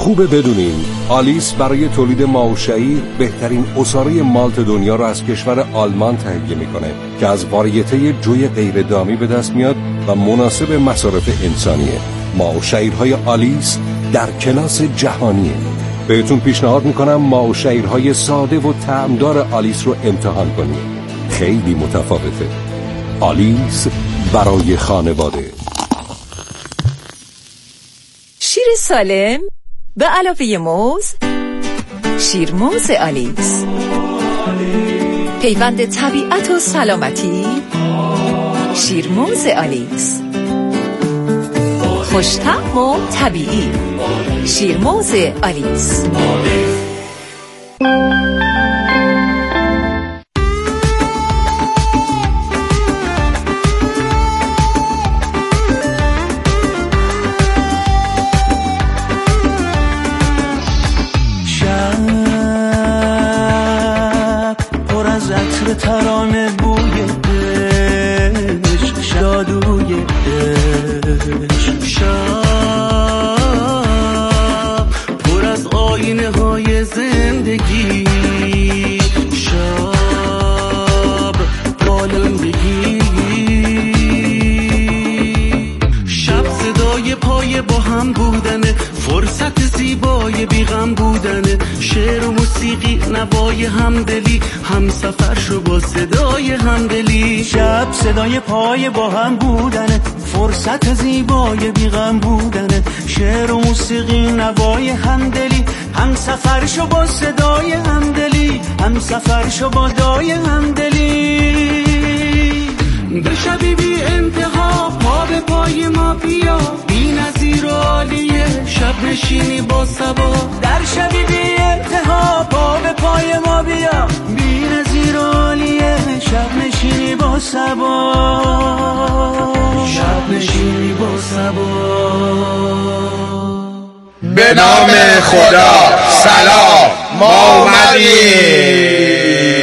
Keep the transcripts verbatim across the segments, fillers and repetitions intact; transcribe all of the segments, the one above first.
خوبه بدونین آلیس برای تولید ماه و شعیر بهترین عصاره مالت دنیا را از کشور آلمان تهیه میکنه که از واریته جوی غیر دامی به دست میاد و مناسب مصارف انسانیه. ماه و شعیرهای آلیس در کلاس جهانیه. بهتون پیشنهاد میکنم ماه و شعیرهای ساده و طعمدار آلیس رو امتحان کنید. خیلی متفاوته. آلیس برای خانواده. شیر سالم به علاوه موز، شیرموز آلیس، پیوند طبیعت و سلامتی، شیرموز آلیس، خوش‌طعم و طبیعی، شیرموز آلیس. ترانه بوی عشق، شادوی عشق، شب پر از آینه های زندگی، شب بالندگی، شب صدای پای با هم بودنه، فرصت زیبای بیغم بودنه، شعر و موسیقی نوای همدلی، هم سفر شو با صدای همدلی. شب صدای پای با هم بودنه، فرصت زیبای بیغم بودنه، شعر و موسیقی نوای همدلی، هم سفر شو با صدای همدلی، هم سفر شو با دای همدلی. به شبی بی انتها پا به پای ما بیا، بی نظیر و عالیه شب نشینی با سبا. در شبی بی انتها پا به پای ما بیا، بی نظیر و عالیه شب نشینی با سبا، شب نشینی با سبا. به نام خدا سلام، ما اومدیم.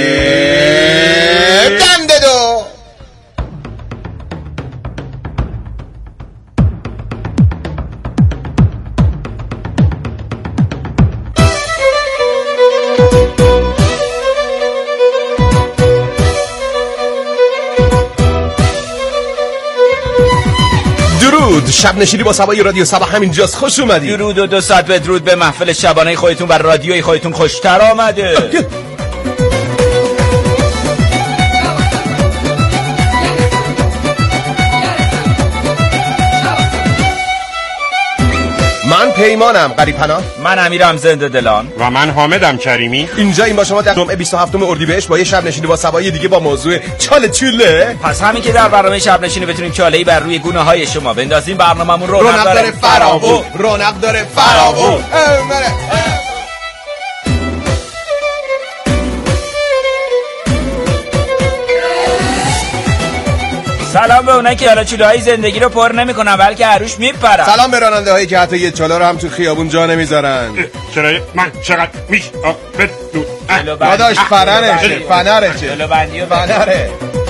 شب نشینی با سبای رادیو سبا همینجاست. خوش اومدید. درود و دو ساعت بدرود به محفل شبانه خودتون و رادیوی خودتون خوشتر آمده. من پیمانم قریب‌پناه. من امیرم زنده دلان و من حامدم کریمی. اینجا این با شما در جمعه بیست و هفتم اردیبهشت با یه شب نشینی با سبای دیگه با موضوع چاله چوله. پس همین که در برنامه شب نشینی بتونیم چاله‌ای بر روی گونه های شما بندازیم، برنامه‌مون رو رونق داره فراوون، رونق داره فراوون. سلام به اونایی که حالا چوله‌های زندگی رو پر نمی‌کنن بلکه عروش میپرن. سلام به راننده‌هایی که حتی یه چاله رو هم تو خیابون جا نمیذارن. چرا من چقدر میش بدو داداش فرنشه فنرشه جلو بندی و فنره.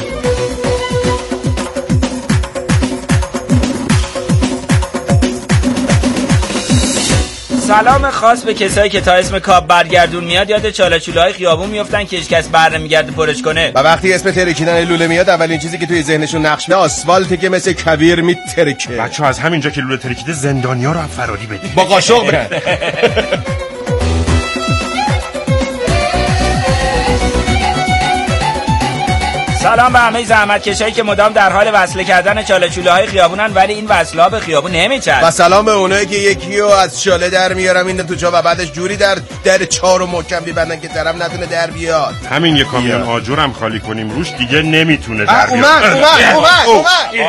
سلام خاص به کسایی که تا اسم کاب برگردون میاد یاد چاله چوله‌های خیابون میافتن که هیچ کس بر نمیگرده پرش کنه. و وقتی اسم ترکیدن لوله میاد اولین چیزی که توی ذهنشون نقش میاد آسفالته که مثل کویر میترکه. بچه‌ها از همینجا که لوله ترکیده زندانیا رو هم فراری بدید. با قاشق برن. سلام به همه زحمتکشایی که مدام در حال وصله کردن چاله چوله‌های خیابونن ولی این وصله‌ها به خیابون نمیچرخه. و سلام به اونایی که یکیو از چاله در میارم این تو چا و بعدش جوری در در چهار و محکم میبندن که طرف نتونه در بیاد. همین یک کامیون آجرم خالی کنیم روش دیگه نمیتونه در بیاد. اومد اومد اومد اومد.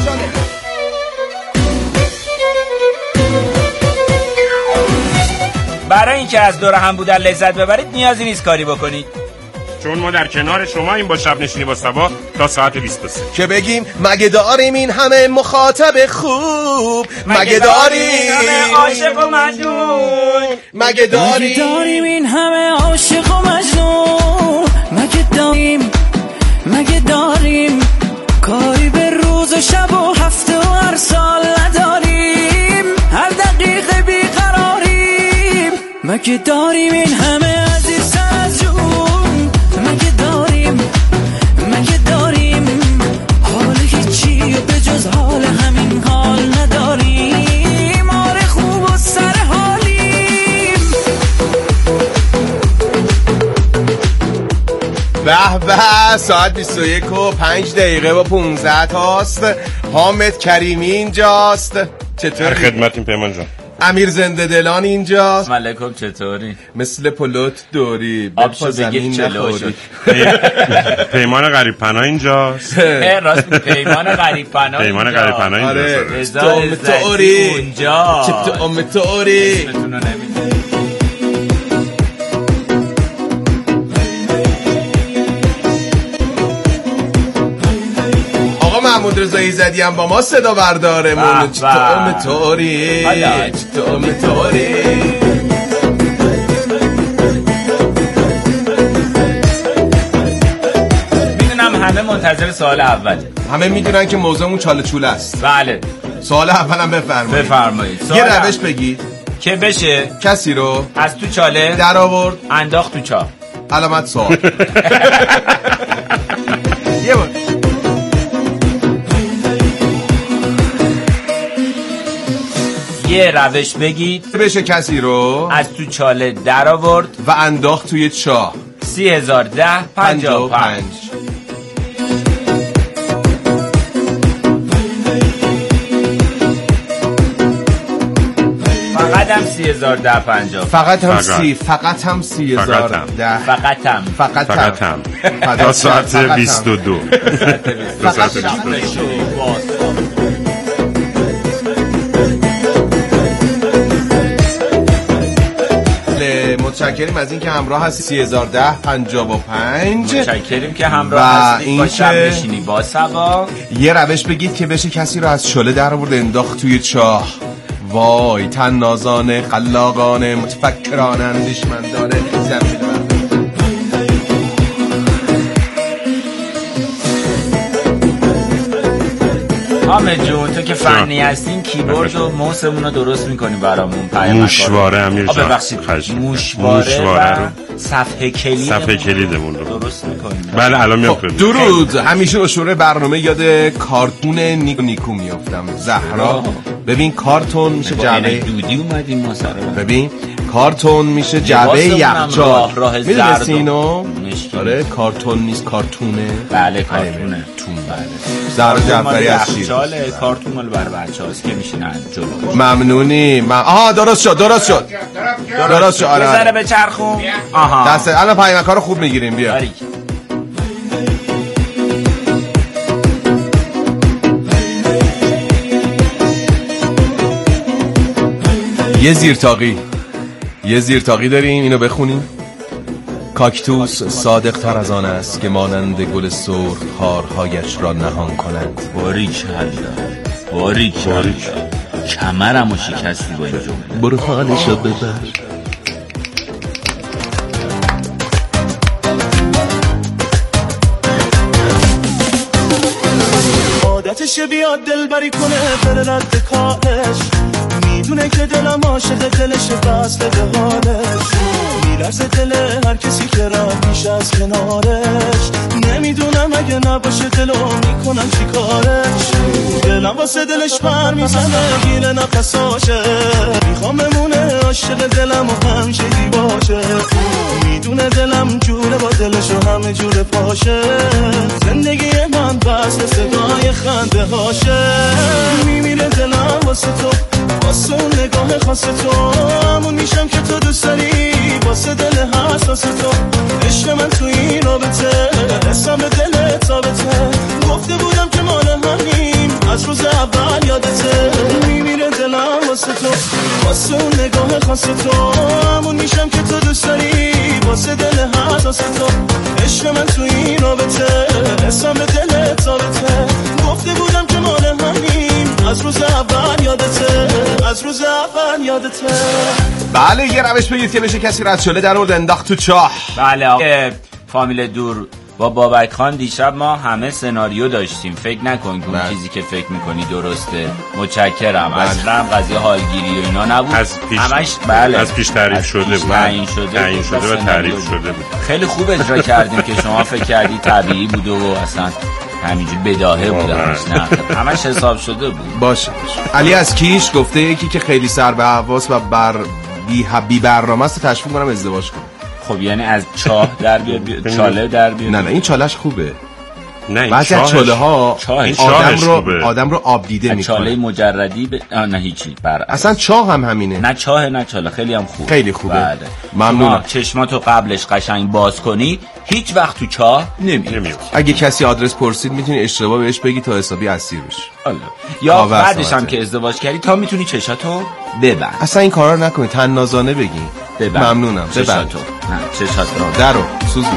برای اینکه از دور هم بودن لذت ببرید نیازی نیست کاری بکنید، چون ما در کنار شما این با شب نشینی با سبا تا ساعت بیست و سه که بگیم مگه داریم این همه مخاطب خوب، مگه داریم همه عاشق و مجنون، مگه داریم داریم این همه عاشق و مجنون، مگه داریم مگه داریم کاری به روز و شب و هفته و هر سال نداریم، هر دقیقه بیقراریم، مگه داریم این همه عزیز از جون، مگه داریم مگه داریم حال هیچی و به جز حال همین حال نداریم. آره خوب و سر حالیم. به به ساعت بیست و یک و پنج دقیقه و پونزده تاست. حامد کریمی اینجاست. چطوری؟ خدمتیم پیمان جان. امیر زنده دلان اینجاست. ملکم چطوری؟ مثل پلوت دوری آبشو بگید چلوشو. پیمان غریب پناه اینجاست. راست پیمان غریب پناه پیمان غریب پناه اینجاست. تو ام توری اونجا. چه تو ام توری محمود رضایی زدی هم با ما صدا بردارمون. چه تو ام توری چه تو ام توری. میدونم همه منتظر سوال اوله. همه میدونن که موضوعمون چاله چوله است. بله. سوال اولم بفرمایید. بفرمایید. یه روش بگید که بشه کسی رو از تو چاله در آورد انداخت تو چاه. علامت سوال. یه بار یه روش بگید بشه کسی رو از تو چاله در آورد و انداخت توی چاه. سی هزار ده پنجاه و پنج. فقط هم سی هزار ده پنجاه. فقط هم سی فقط هم سی هزار ده. فقط هم فقط فقط هم تا ساعت بیست و دو. تا ساعت بیست و دو. متشکریم از این که همراه هستی. سی هزار ده پنجاه و پنج. متشکریم که همراه هستی. با شب نشینی با سبا. یه روش بگید که بشه کسی رو از شله در آورد انداخت توی چاه. وای تنازانه خلاقانه متفکرانه اندیشمندانه زمین حامد جون تو که فنی هستین کیبورد و موسمون رو درست میکنیم برامون. موشواره امیر جان. ببخشید موشواره و صفحه کلید صفحه کلیدمون رو درست میکنیم. بله الان میام. درود. همیشه شروع برنامه یاد کارتون نیکو نیکو میافتم. زهرا ببین کارتون میشه جعبه دودی اومدیم ما سر. ببین کارتون میشه جعبه یخچال. میدونستی اینو؟ آره کارتون نیست کارتونه. بله کارتونه. تون بله. زهرا جعفری از شیر. یخچال کارتون مال برای بچه‌هاست که میشینن جلو. ممنونی. من... آها درست شد درست شد. درست شد. آره. بذاره به چرخون. آها. دست الان پیامک‌ها رو خوب میگیریم بیا. آره. یه زیرتاقی یه زیرتاقی داریم اینو بخونیم. کاکتوس صادق تر از آن است که مانند گل سرخ خارهایش را نهان کند. باریکالله باریکالله کمرمو شکستی با این جمله. برو حالشو ببر. عادتش بیاد دلبری کنه بره رد کارش. میدونه که دلم عاشق دلش وصله به حالش. میلرزه دل هر کسی که رد میشه از کنارش. نمیدونم اگه نباشه دلو میکنم چی کارش. دلم واسه دلش پر میزنه گیره نفساشه. میخوام بمونه عاشق دلم و همیشگی باشه. میدونه دلم جوره با دلش و همه جوره پاشه. زندگی من بس صدای خنده هاشه. میمیره دلم واسه تو واسه اون نگاه خاص تو. همون میشم که تو دوست داری واسه دل حساس تو. عشق من تو این رابطه حسم به دل ثابته. گفته بودم که مال همین از روز اول یادته. میمیره دلم واسه تو واسه اون نگاه خاص تو. همون میشم که تو دوست داری واسه دل حساس تو. عشق من تو این رابطه حسم به دل ثابته. گفته بودم که مال همین از روز اول یادته. از روز اول یادته. بله یه روش بگید که بشه کسی رد شله در آورد انداخت تو چاه. بله فامیل دور با بابک خان دیشب ما همه سناریو داشتیم. فکر نکن که اون چیزی که فکر میکنی درسته. متشکرم. اصلا قضیه حالگیری و اینا نبود. از پیش همش بله از پیش تعریف شده بود. تعیین شده, تعیین شده و تعریف شده بود. خیلی خوب اجرا کردیم که شما فکر کردی طبیعی بوده و اصلا همینجور بداهه بوده. نه همش حساب شده بود. باشه علی از کیش گفته یکی که خیلی سر به حواس و بر بی بی برنامه است تشویق کنم ازدواج کنم. خب یعنی از چاه در بیاد چاله در بیاد. نه نه این چالش خوبه. نه این بعضی از چاله ها آدم رو خوبه. آدم رو آب دیده میکنه. چاله مجردی ب... نه هیچی بر اصلا چاه هم همینه. نه چاه نه چاله خیلی هم خوبه. خیلی خوبه. بله. ممنونم. چشماتو قبلش قشنگ باز کنی هیچ وقت تو چاه نمیری. اگه کسی آدرس پرسید میتونی اشتباه بهش بگی تا حسابی اسیر بشی. یا بعدش هم که ازدواج کردی تا میتونی چشاتو ببند. اصلا این کارا رو نکنی تنازانه بگی. ببند. ممنونم. چشاتو. نه چشاتو. درو سوزون.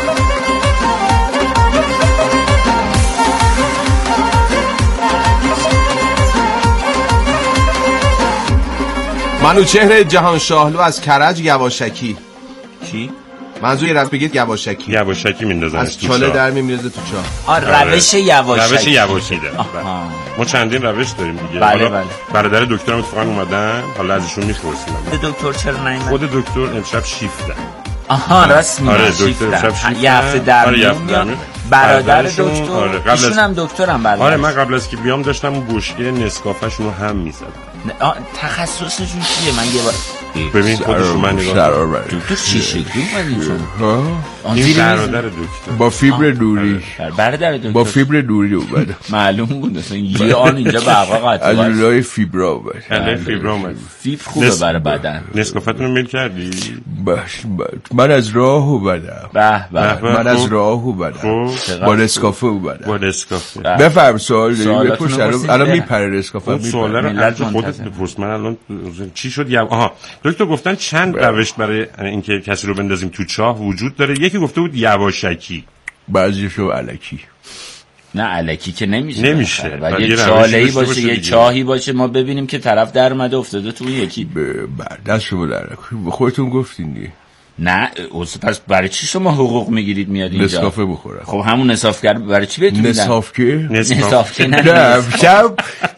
منوچهر جهان شاهلو از کرج یواشکی. چی؟ منظور یه رفت بگید یواشکی. یواشکی میندازن از چاله در میمیرزه تو چاه. آه روش یواشکی. روش یواشکی داره. ما چندین روش داریم دیگه. بله بله. برادر دکترم اتفاقا اومدن حالا ازشون میپرسیم. دکتر چرا نیومد؟ خود دکتر امشب شیفته. آها راست میگه. آره دکتر امشب شیفته. یه هفته در میاد. برادر دکتر. آره ایشون هم دکترم برادر. آره من قبل از که بیام داشتم اون بشکه نسکافه‌شون رو هم می‌زدم. تخصصشون چیه؟ من یه بار ببین خودشون من نگاه دکتر چی شکلی اومدین شما؟ این برادر دکتر با فیبر دوری. برادر دکتر با فیبر دوری اومد. معلوم بود اصلا یه آن اینجا برقا قطع از لای فیبر اومد. خیلی فیبر اومد. فیبر خوبه برای بدن. نسکافتون رو میل کردی؟ باش من از راه اومدم. به به من از راه اومدم. با نسکافه اومدم. با نسکافه. بفرم سوال داری بپرس الان میپره نسکافه. اون سوال رو از خودت بپرس. من الان چی شد؟ آها دکتر گفتن چند روش برای اینکه کسی رو بندازیم تو چاه وجود داره. یکی گفته بود یواشکی. بعضیشو الکی. نه الکی که نمیشه. نمیشه. ولی یه چاله‌ای باشه یه چاهی باشه ما ببینیم که طرف در اومده افتاده تو یکی. بعد دستشو در خودتون گفتین دیگه. نه پس برای چی شما حقوق میگیرید میاد اینجا؟ نسکافه بخوره. خب همون نسافگر برای چی بهتون میدن؟ نسافکه؟ نسافکه نه شب.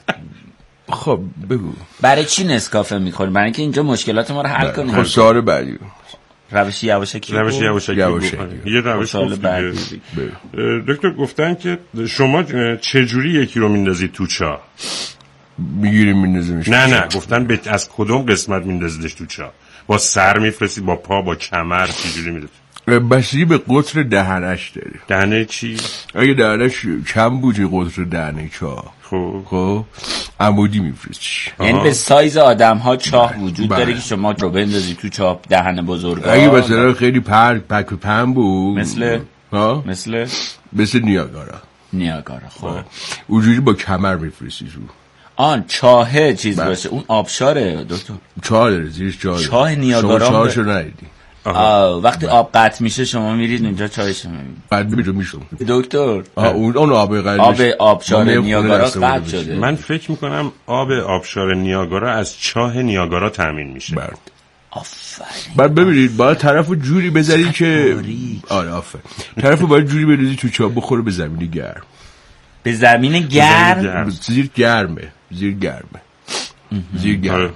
خب بگو برای چی نسکافه میخوری؟ برای اینکه اینجا مشکلات ما رو حل کنیم. خب سوال بعدی. روش یواشکی. روش یواشکی. یه روش سوال بعدی. دکتر گفتن که شما چه جوری یکی رو میندازید تو چاه؟ میگیریم میندازیمش. نه نه گفتن به از کدوم قسمت میندازیدش تو چاه؟ با سر میفرستید با پا با کمر چه جوری میندازید؟ بسیاری به قطر دهنش داره. دهنه چی؟ اگه دهنش کم بوده قطر دهنه چاه خب خب عمودی میفرستی. یعنی به سایز آدم ها چاه وجود داره که شما رو بندازی تو چاه دهن بزرگا. اگه مثلا خیلی پر پک و پن بود مثل ها مثل مثل نیاگارا. نیاگارا خب اونجوری با کمر میفرستی تو. آن چاهه چیز باشه اون آبشاره دکتر. چاه داره زیرش چاه. چاه نیاگارا. شما چاهشو ندیدی. وقتی آب قطع میشه شما میرید اونجا چایش میبینید. بعد میجا میشون. دکتر اون اون آب قلیش. آب آبشار نیاگارا قطع شده. من فکر میکنم آب آبشار نیاگارا از چاه نیاگارا تامین میشه. برد. آفرین. بعد ببینید باید طرفو جوری بذاری که آره آفرین. طرفو باید جوری بندازی تو چاه بخوره به زمین گرم. به زمین گرم. زیر گرمه. زیر گرمه. زیر گرمه.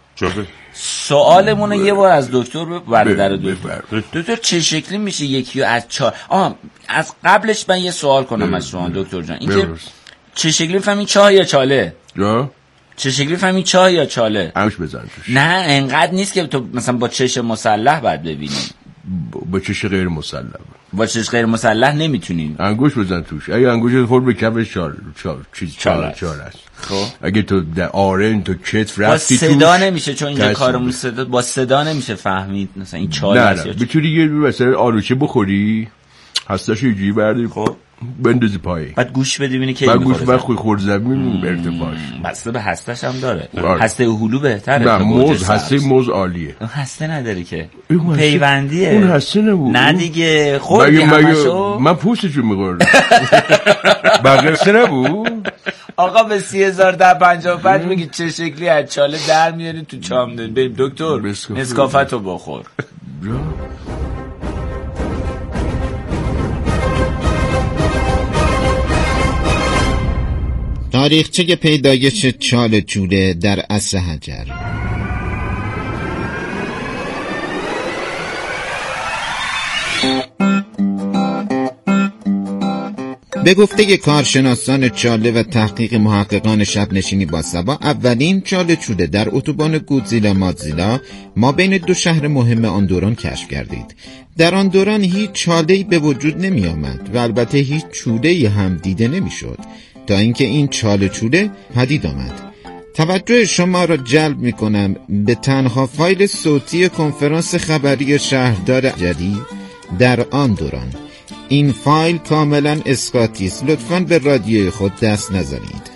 سوالمون یه بار از دکتر برادر دکتر. دکتر چه شکلی میشه یکی از چاه؟ آها از قبلش من یه سوال کنم از شما دکتر جان. اینکه چه شکلی فهمی چاه یا چاله؟ یا چه شکلی فهمی چاه یا چاله؟ همش بزن توش. نه انقدر نیست که تو مثلا با چش مسلح بعد ببینی. با چش غیر مسلح. با چش غیر مسلح نمیتونی. انگوش بزن توش. اگه انگوشت خورد به کفش چال چال چیز چال چال است. خب اگه تو در آرن تو کتف رفتی توش با صدا نمیشه چون اینجا کارمون صدا با صدا نمیشه فهمید مثلا این چال است. نه نه بتونی یه مثلا آلوچه بخوری هستش یه جوری بردی خب بندازی پایین بعد گوش بدی ببینی که بعد گوش بعد خود خورد زمین ارتفاعش بسته به هستش هم داره. هسته هلو بهتره. نه موز هسته موز عالیه. هسته نداره که پیوندیه. اون هسته نبود. نه دیگه خوردی همشو. من پوستشو می‌خوردم. بقیه هسته نبود. آقا به سی هزار ده پنجاه و پنج میگی چه شکلی از چاله در میاری تو چامدون. بریم دکتر نسکافتو بخور. تاریخچه پیدایش چال چوله در عصر حجر. به گفته کارشناسان چاله و تحقیق محققان شب نشینی با سبا، اولین چاله چوله در اتوبان گودزیلا مادزیلا ما بین دو شهر مهم آن دوران کشف گردید. در آن دوران هیچ چاله‌ای به وجود نمی آمد و البته هیچ چوله‌ای هم دیده نمی شد تا اینکه این چاله چوله پدید آمد. توجه شما را جلب می کنم به تنها فایل صوتی کنفرانس خبری شهردار جدی در آن دوران. این فایل کاملا اسقاطی است، لطفاً به رادیوی خود دست نزنید.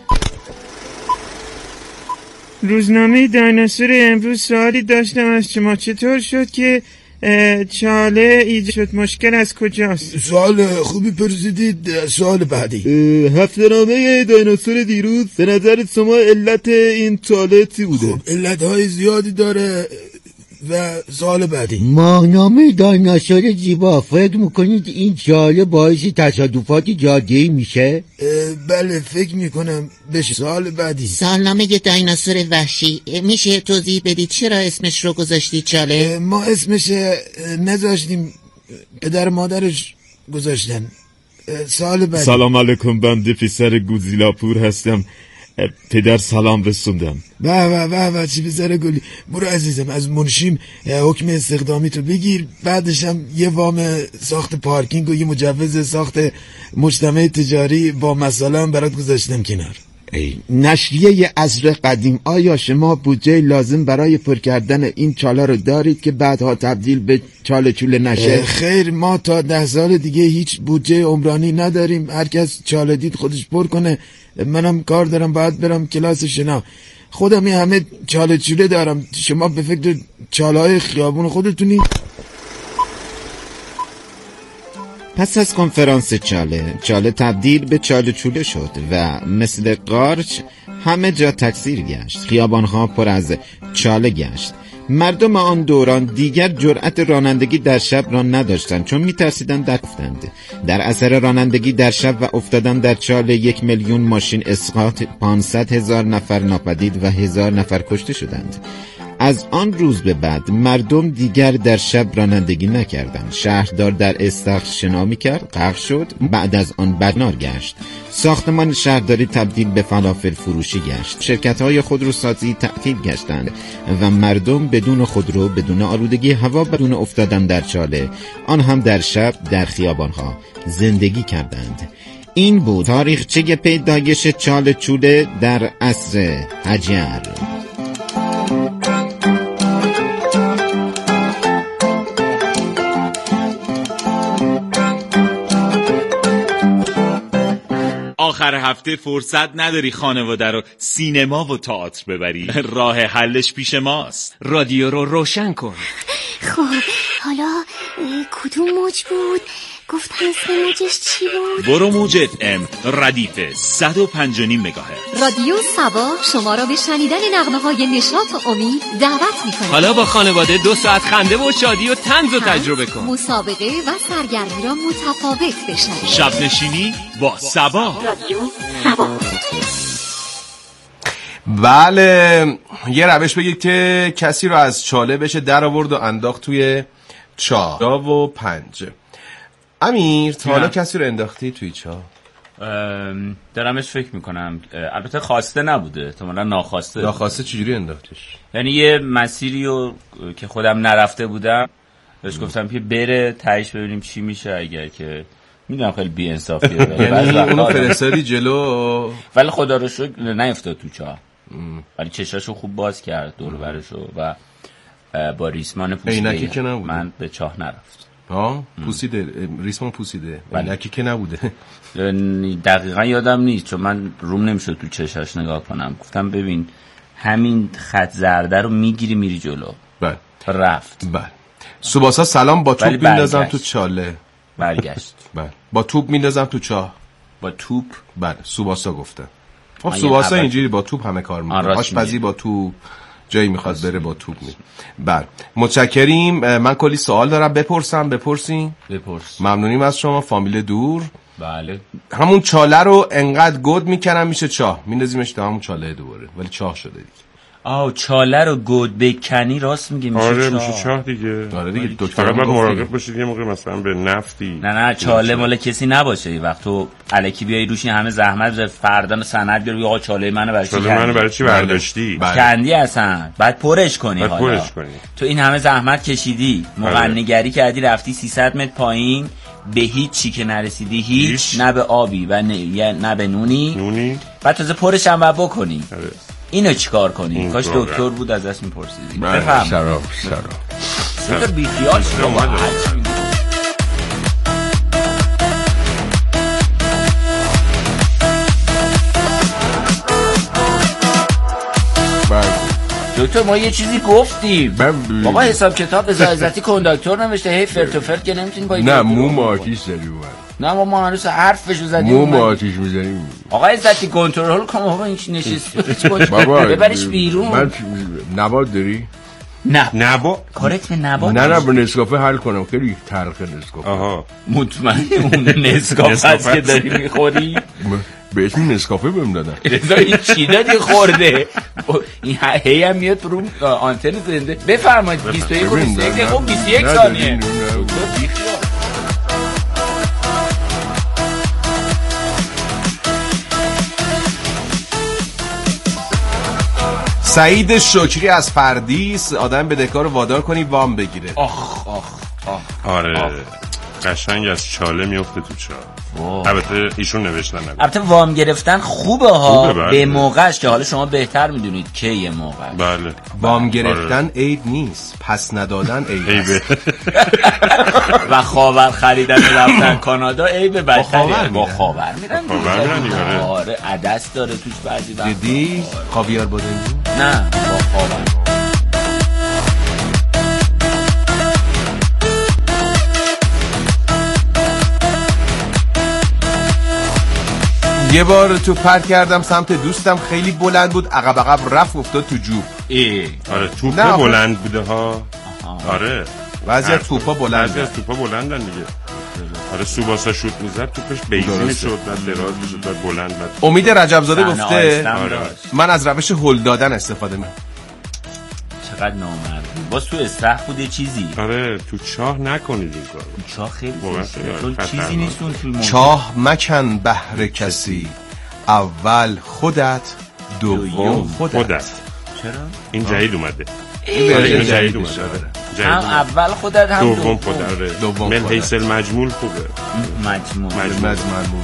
روزنامه دایناسور امروز سوالی داشتم از شما. چطور شد که چاله ایجاد شد؟ مشکل از کجاست؟ سوال خوبی پرسیدید. سوال بعدی. هفته‌نامه دایناسور دیروز به نظر شما علت این چاله چی بوده؟ خب علتهای زیادی داره و سوال بعدی. ماهنامه دایناسور زیبا، فکر میکنید این چاله باعث تصادفات جاده‌ای میشه؟ بله فکر میکنم بشه. سوال بعدی. سالنامه دایناسور وحشی، میشه توضیح بدید چرا اسمش رو گذاشتی چاله؟ ما اسمش نذاشتیم، پدر مادرش گذاشتن. سوال بعدی. سلام علیکم، بنده پسر گودزیلاپور هستم. پدر سلام رسوندم. به به به به چی پسر گلی. برو عزیزم از منشیم حکم استخدامی تو بگیر، بعدش هم یه وام ساخت پارکینگ و یه مجوز ساخت مجتمع تجاری با مساله هم برات گذاشتم کنار. ای نشریه عصر قدیم، آیا شما بودجه لازم برای پر کردن این چاله رو دارید که بعدها تبدیل به چاله چوله نشه؟ خیر، ما تا ده سال دیگه هیچ بودجه عمرانی نداریم. هر کس چاله دید خودش پر کنه. منم کار دارم، باید برم کلاس شنا. خودم این همه چاله چوله دارم، شما به فکر چاله های خیابون خودتونی. پس از کنفرانس چاله، چاله تبدیل به چاله چوله شد و مثل قارچ همه جا تکثیر گشت. خیابانها پر از چاله گشت. مردم آن دوران دیگر جرأت رانندگی در شب را نداشتند، چون می‌ترسیدند درافتند. در اثر رانندگی در شب و افتادن در چاله یک میلیون ماشین اسقاط، پانصد هزار نفر ناپدید و هزار نفر کشته شدند. از آن روز به بعد مردم دیگر در شب رانندگی نکردند. شهردار در استخر شنا می‌کرد، غرق شد. بعد از آن بدنار گشت. ساختمان شهرداری تبدیل به فلافل فروشی گشت. شرکت‌های خودروسازی تعطیل گشتند و مردم بدون خودرو، بدون آلودگی هوا، بدون افتادن در چاله، آن هم در شب، در خیابان‌ها زندگی کردند. این بود تاریخچه پیدایش چاله چوله در عصر حجر. آخر هفته فرصت نداری خانواده رو سینما و تئاتر ببری؟ راه حلش پیش ماست. رادیو رو روشن کن. خب حالا کدوم موج بود؟ گفت اسم موجش چی بود؟ برو موج اف ام ردیف صد و پنج و نیم مگاهرتز. رادیو سبا شما را به شنیدن نغمه های نشاط و امید دعوت می‌کند. حالا با خانواده دو ساعت خنده و شادی و طنز رو تجربه کن. مسابقه و سرگرمی را متفاوت بشنوید. شب نشینی با سبا. رادیو سبا. بله، یه روش بگید که کسی رو از چاله بشه در آورد و انداخت توی چاه و پنج. امیر، تا حالا کسی رو انداختی توی چاه؟ دارمش فکر میکنم. البته خواسته نبوده، احتمالاً ناخواسته. ناخواسته چجوری انداختش؟ یعنی یه مسیری رو که خودم نرفته بودم بهش گفتم که بره تهش ببینیم چی میشه. اگر که میدونم خیلی بی انصافیه یعنی اونو فرستادی جلو، ولی خدا رو شکر نیفتاد تو چاه، ولی چشاشو خوب باز کرد دور برشو و با ریسمان پوسیده من به چاه نرفت. ها پوسیده، ریسمان پوسیده، لکی که نبوده. دقیقا یادم نیست چون من روم نمیشد تو چشاش نگاه کنم. گفتم ببین همین خط زرده رو میگیری میری جلو. بله رفت. بله. سوباسا سلام، با توپ میندازم تو چاله. برگشت. بله. با توپ میندازم تو چاه. با توپ؟ بله سوباسا گفتن. خب سوباسا اینجوری با توپ همه کار میکنه. آشپزی با توپ، جایی میخواد بره با توپ می. بله متشکریم. من کلی سوال دارم، بپرسم. بپرسین. بپرس. ممنونیم از شما. فامیل دور بله. همون چاله رو انقدر گود میکنم میشه چاه، میندازیمش تو همون چاله دوباره، ولی چاه شده دیگه. آو چاله رو گود بکنی راست میگه میشه آره چاه. میشه چاه دیگه. آره دیگه دکتر فقط باید مراقب باشید یه موقع مثلا به نفتی نه نه چاله مال کسی نباشه. یه وقت تو الکی بیای روش همه زحمت بذاری فردا سند بیاری آقا چاله منو برای چی چاله منو برای چی برداشتی کندی اصلا بعد پرش کنی. بعد حالا پرش کنی. تو این همه زحمت کشیدی مغنیگری کردی رفتی سیصد متر پایین به هیچ چی که نرسیدی هیچ, هیچ. نه به آبی و نه, نه به نونی نونی بعد تازه پرش هم باید بکنی. آره. اینو چیکار کنی؟ کاش دکتر بود ازش میپرسیدی. بفهم شراب شراب دکتر بیخیال شما دکتر ما یه چیزی گفتیم بابا حساب کتاب بزازتی کنداکتور نوشته هی فرت و فرت که نمیتونی با نه مو ما آتیش زدی اومد نه ما ما هنوز حرفشو زدیم مو ما آتیش میزنیم آقا عزتی کنترل کن بابا این نشستی ببرش بیرون. من نبات داری؟ نه نبات کارت به نبات نه نه به نسکافه حل کنم خیلی تلخ نسکافه. آها مطمئن اون نسکافه هست که داری میخوری؟ به اسم نسکافه بهم دادن. رضا این چی دادی خورده؟ این هی هم میاد رو آنتن زنده. بفرمایید بیست و یک و بیست و یک دقیقه بیست و یک ثانیه. سعید شکری از فردیس آدم بدهکار وادار کنی وام بگیره. آخ آخ آخ آره قشنگ از چاله میفته تو چاه. البته ایشون نوشتن نگو. البته وام گرفتن خوبه ها خوبه به موقعش که حالا شما بهتر میدونید که یه موقع. بله وام گرفتن عیب نیست پس ندادن عیبه. و خاور خریدن و رفتن کانادا عیب بدتره. با خاور میرن خاور میرن. آره عدس داره توش بعضی وقتا. دیدی خاویار بادنجون؟ نه با خاور. یه بار تو پرک کردم سمت دوستم خیلی بلند بود عقب عقب رفت افتاد تو جوب. ای آره توپه بلند بوده ها. آره بعضی از توپا بلند بعضی از توپا بلندن دیگه. آره سوباسا شوت میزد توپش بیزین شد بعد دراز میشد بعد بلند بعد. امید رجبزاده گفته آره. من از روش هل دادن استفاده میکنم. چقدر نامرد باز تو استخ بوده چیزی. آره تو چاه نکنید این کارو. چاه خیلی چون چیزی نیست اون توی چاه مکن بهر کسی اول خودت دوم خودت. خودت چرا این جدید اومده این جدید اومده هم اول خودت هم دوم خودت. دوم من حیث المجمول خوبه. مجموع مجموع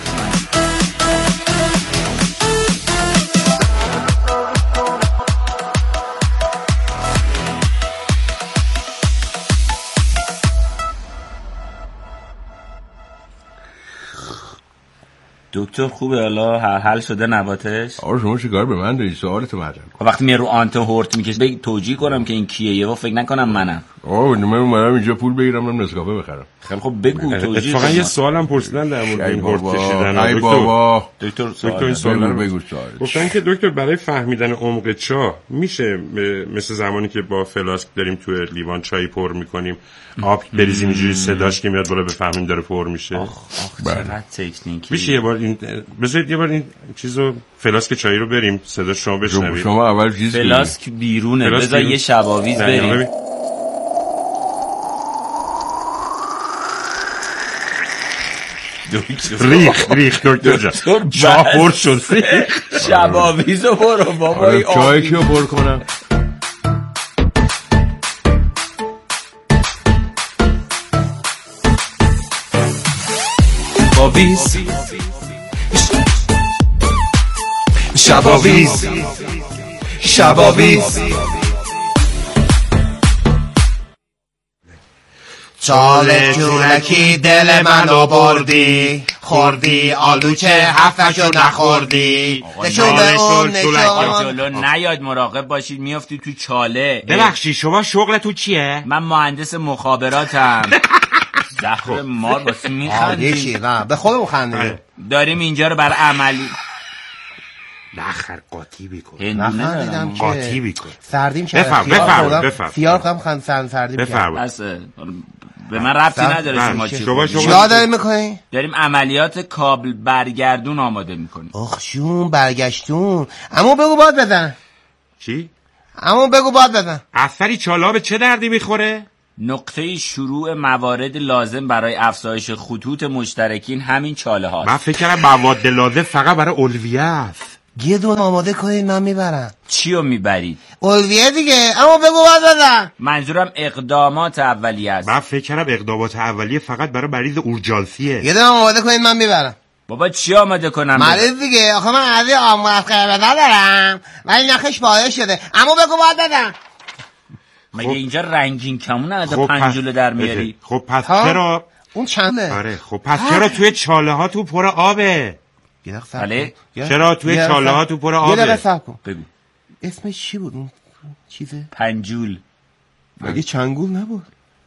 دکتر خوبه حالا حل شده نباتش؟ آره شما چیکار به من داری سوالتو مطرح کن. وقتی میرو آنتو هورت میکش بگی توجیه کنم که این کیه یه وقت فکر نکنم منم. آه من اومدم اینجا پول بگیرم من نسکافه بخرم. خیلی خب بگو توجیه. اتفاقا یه سوالم پرسیدن در مورد این هورت کشیدن. ای بابا دکتر دکتر این سوال بگو سوال. گفتن که دکتر برای فهمیدن عمق چاه میشه مثل زمانی که با فلاسک داریم تو لیوان چای پر میکنیم آب بریزیم اینجوری صداش که میاد بالا بفهمیم داره پر میشه. آخ آخ چقدر تکنیکی. میشه یه بار این بذارید یه بار این چیزو فلاسک چای رو بریم صدا شما بشنوید. شما اول چیز فلاسک بیرونه بذار یه شباویز بریم. ریخ ریخ دکتر جان چاه پر شد. شباویزو برو بابا چای کیو پر کنم. شباویز شباویز شباویز چاله چولکی دل منو بردی خوردی آلوچه هفتشو نخوردی نشون به اون نشون جلو نیاد مراقب باشید میافتی تو چاله. ببخشی شما شغل تو چیه؟ من مهندس مخابراتم. زهر مار واسه میخندی چی؟ نه به خودمون خندیدیم. داریم اینجا رو بر عملی نخر قاطی بیکن. نخندیدم که قاطی بیکن. سردیم چرا؟ بفرم بفرم بفرم. فیار خواهم خند سردیم بفرم. به من ربطی نداره شما چی شما شما داریم میکنی؟ داریم عملیات کابل برگردون آماده میکنیم. آخ شون برگشتون. اما بگو باد بزن. چی؟ اما بگو باد بزن. اثری چاله به چه دردی میخوره؟ نقطه شروع موارد لازم برای افزایش خطوط مشترکین همین چاله هاست. من فکر کردم مواد لازم فقط برای الویه است. یه دونه آماده کنید من میبرم. چیو میبرید؟ الویه دیگه. اما بگو باد بزن. منظورم اقدامات اولیه است. من فکر کردم اقدامات اولیه فقط برای مریض اورژانسیه. یه دونه آماده کنید من میبرم. بابا چی آماده کنم؟ مریض دیگه. آخه من از این آموز قربه ندارم ولی نخش باعث شده. اما بگو باد بزن. مگه اینجا رنگین کمونه از پنجوله در میاری؟ خب پس چرا اون چنده؟ آره خب پس چرا توی چاله ها تو پر آبه؟ بله چرا توی چاله ها تو پر آبه؟ یه دقیقه صبر کن. بگو اسمش چی بود اون چیزه؟ پنجول. مگه چنگول نبود؟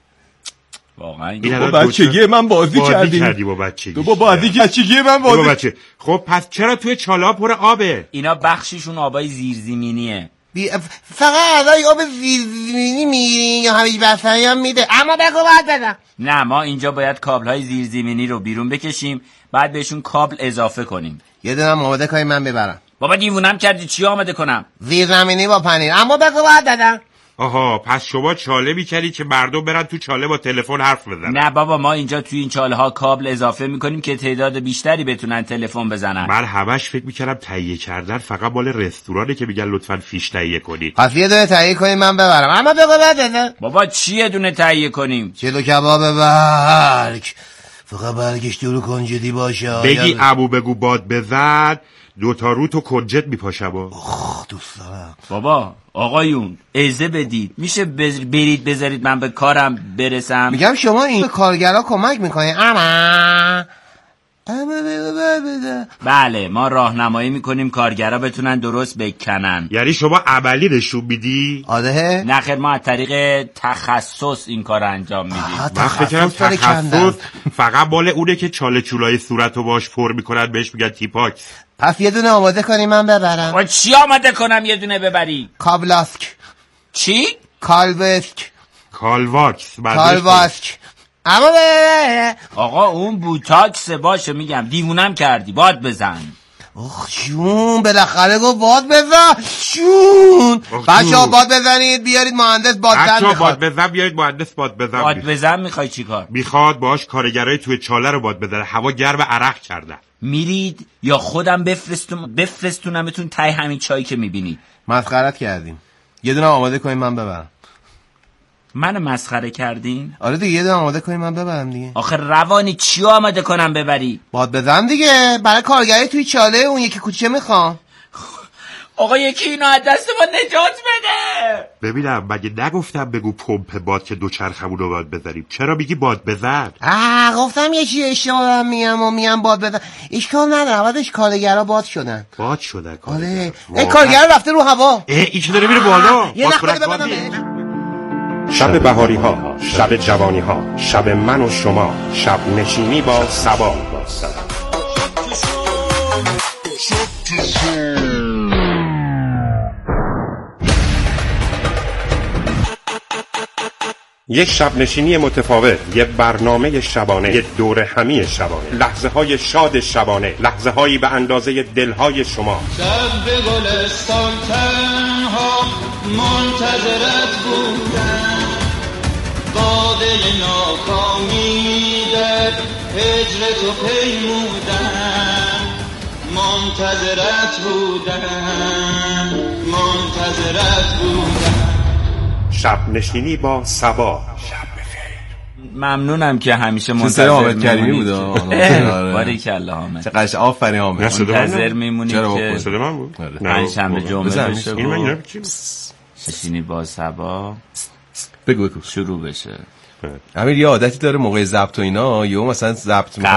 واقعا با بچگی من بازی کردی کردی با بچگی تو با بازی بچگی من بازی بچه. خب پس چرا توی چاله ها پر آبه؟ اینا بخشیشون آبای زیرزمینیه. بی... فقط ازای آب زیرزمینی میگیرین یا همیش بستنی هم میده. اما بگو باید بدم. نه ما اینجا باید کابل های زیرزمینی رو بیرون بکشیم بعد بهشون کابل اضافه کنیم. یه دونم آماده کنیم من ببرم. بابا دیوونم کردی چی آماده کنم؟ زیرزمینی با پنیر. اما بگو باید بدم. آها پس شما چاله می‌کردی که مردم برن تو چاله با تلفن حرف بزنن. نه بابا ما اینجا توی این چاله ها کابل اضافه میکنیم که تعداد بیشتری بتونن تلفن بزنن. من همش فکر میکردم تهیه کردن فقط مال رستورانه که میگن لطفاً فیش تهیه کنید. پس یه دونه تهیه کنیم من ببرم. اما بگو بده. بابا چی یه دونه تهیه کنیم؟ چلو کباب برگ. فقط برگش دور کنجدی باشه. بگی ابو بگو باد بزن دو تا رو تو کنجد میپاشه با. اخ دوست دارم. بابا آقایون اجازه بدید میشه بز... برید بذارید من به کارم برسم. میگم شما این کارگرها کمک میکنین. اما اما بده. بله ما راهنمایی میکنیم کارگرها بتونن درست بکنن. یعنی شما عملی نشون میدی؟ آره. نه خیر ما از طریق تخصص این کار انجام میدیم. من فکر کردم تخصص فقط مال اونه که چاله چولای صورتو باش پر میکنن بهش میگن تیپاک. پس یه دونه آماده کنی من ببرم. و چی آماده کنم یه دونه ببری؟ کابلاسک. چی؟ کالوسک. کالواکس. کالواسک. اما ببره. آقا اون بوتاکس باشه میگم دیوونم کردی باد بزن. اخ شون بالاخره گفت باد بزن شون. بچه ها باد بزنید بیارید مهندس باد بزن میخواد. باد بزن بیارید مهندس باد بزن. باد بزن میخوای چی کار؟ میخواد باش کارگرای توی چاله رو باد بزنه. هوا گرم عرق کرده. میرید یا خودم بفرستم بفرستونمتون تای همین چایی که میبینید. مسخرت کردیم. یه دونه آماده کنیم من ببرم. منو مسخره کردین؟ آره دیگه یه دونه آماده کنیم من ببرم دیگه. آخه روانی چی آماده کنم ببری؟ باد بزن دیگه برای کارگری توی چاله اون یکی کوچه میخوام. آقا یکی اینو از دست ما نجات بده. ببینم مگه نگفتم بگو پمپ باد که دوچرخمون رو باد بزنیم؟ چرا میگی باد بزن؟ آه گفتم یه چی اشتباه میام و میام باد بزن. اشکال نداره بعدش کارگرا باد شدن. باد شدن کارگرا. آره این کارگر رفته رو هوا. اه این چه داره میره بالا؟ یه نخبه ببندم. شب بهاری ها، شب جوانی ها، شب من و شما، شب نشینی با صبا. یک شب نشینی متفاوت، یک برنامه شبانه، یک دوره همی شبانه، لحظه های شاد شبانه، لحظه هایی به اندازه دلهای شما. شب به گلستان تنها منتظرت بودم، باده ناکامی در هجر تو پیمودم، منتظرت بودم، منتظرت بودم. شب نشینی با صبا. ممنونم که همیشه منتظر حامد کریمی بود. باریکلا حامد. چقدر آفرین حامد. منتظر میمونیم که صدا من بود. پنجشنبه جمعه بشه. این من اینا چی؟ نشینی با صبا. بگو بگو شروع بشه. امیر یه عادتی داره موقع ضبط و اینا یهو مثلا ضبط